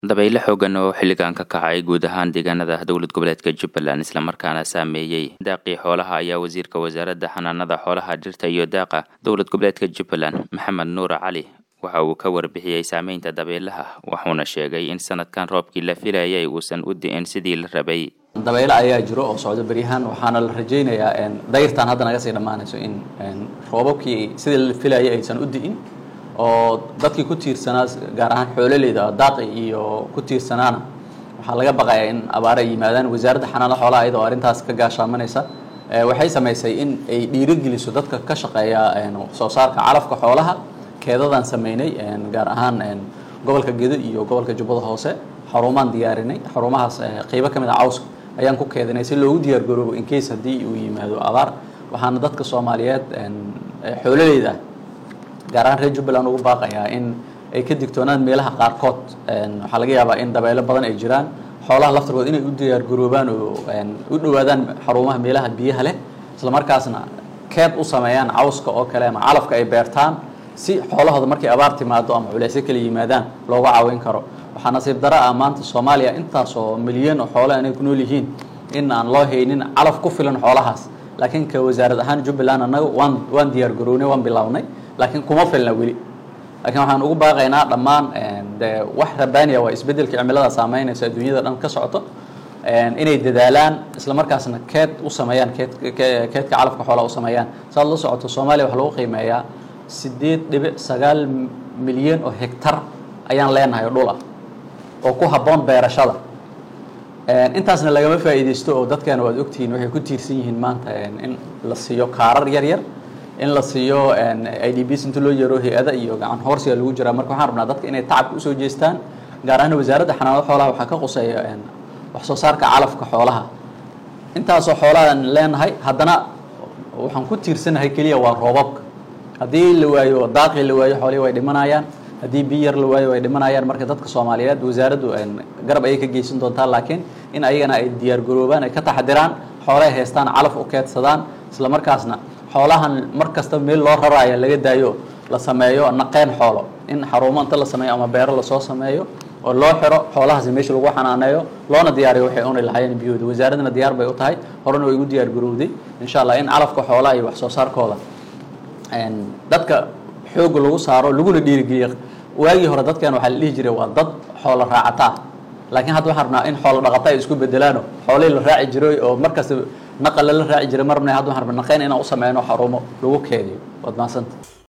dabaylo xooggan oo xilligan ka kacay guud ahaan deegaanada dowlad goboleedka Jubbaland isla markaana saameeyay daaqii xoolaha ayaa wasiirka wasaaradda xanaanada xoolaha dhirta iyo daaqa dowlad goboleedka Jubbaland Maxamed Nuur Cali waxa uu ka warbixiyay saameynta dabaylaha wuxuuna sheegay in sanadkan roobkii la filayay uusan u di'in sidii la rabay. dabaylo ayaa jiro oo socdo bariyahan waxaana la rajaynayaa dayrtan hadda naga sii dhamaanayso in roobabkii sidii la filayay aysan u di'in oo dadkii ku tiirsanaa gaar ahaan xoololeyda daaqi iyo ku tiirsanaana waxaa laga baqayaa in abaar ay yimaadaan. wasaaradda xanaanada xoolaha iyadoo arrintaas ka gaashaamanaysa waxay samaysay in ay dhiirigeliso dadka ka shaqeeya soo saarka calafka xoolaha keedadan sameynay gaar ahaan gobolka Gedo iyo gobolka Jubbada Hoose xarumaan diyaarinay xarumahaas qaybo kamid ah cawska ayaan ku keedinay si loogu diyaar garoobo in case hadii uu yimaado abaar. waxaana dadka Soomaaliyeed xoololeyda gaar ahaan reer Jubbaland ugu baaqayaa in ay ka digtoonaan meelaha qaarkood waxaa laga yaabaa in dabaylo badan ay jiraan xoolaha laftirkooda inay u diyaar garoobaan oo u dhawaadaan xarumaha meelaha biyaha leh isla markaasna keed u sameeyaan cawska oo kale ama calafka ay beertaan si xoolahooda markay abaar timaado ama culeysyo kala yimaadaan looga caawin karo. waxaa nasiib daro ah maanta Soomaaliya intaas oo milyan oo xoolo ay ku nool yihiin in aan loo haynin calaf ku filan xoolahaas laakiin ka wasaarad ahaan Jubbaland anagu waan diyaar garoonay waan bilawnay laakiin kuma filna weli. laakiin waxaan ugu baaqaynaa dhammaan wax rabaaniya waa isbedelka cimilada saameynaysa adduunyada dhan ka socoto inay dadaalaan isla markaasna keed u sameeyaan keedka calafka xoolaha u sameeyaan. saad la socoto Soomaaliya waxa lagu qiimeeyaa 8.9 milyan oo hektar ayaan leenahay dhul ah oo ku habboon beerashada. intaasna lagama faa'iideysto oo dadkeena waad ogtihiin waxay ku tiirsan yihiin maanta in la siiyo kaarar yar yar in la siiyo IDPs inta loo yaro hay'ada iyo gacan horsiga lagu jira. marka waxaan rabnaa dadka inay tacab u soo jeestaan gaar ahaan wasaaradda xanaanada xoolaha waxa ka qoseeya wax soo saarka calafka xoolaha. intaas oo xoolaha leenahay haddana waxaan ku tiirsanahay kaliya waa roobabka. haddii la waayo daaqii la waayo xoolaha way dhimanayaan haddii biyo yar la waayo way dhimanayaan. marka dadka Soomaaliyeed wasaaraddu garab ay ka geysan doontaa laakiin in ayagana ay diyaar garoobaan ay ka taxadiraan xoolaha haystaan calaf u keedsadaan isla markaasna xoolahan markasta meel loo raraayo laga daayo la sameeyo naqeen xoolo in xarumo inta la sameeyo ama beero la soo sameeyo oo loo xiro xoolahaas meesha lagu xanaaneeyo loona diyaariyo waxay u lahaayeen biyooda. wasaaradna diyaar bay u tahay horena way ugu diyaar garowday insha Allah in calafka xoolaha iyo wax soo saarkooda dadka xoog lagu saaro laguna dhiirigeliyo. waagii hore dadkan waxa la dhihi jiray waa dad xoolo raacata laakiin hadda waxaan rabnaa in xoolo dhaqato ay isku bedelaano xoolaha la raaci jiray oo markaas naqal la raaci jiray marna hadda waxaan rabnaa naqeen inaan u sameeyno xarumo lagu keediyo. wad maasanta.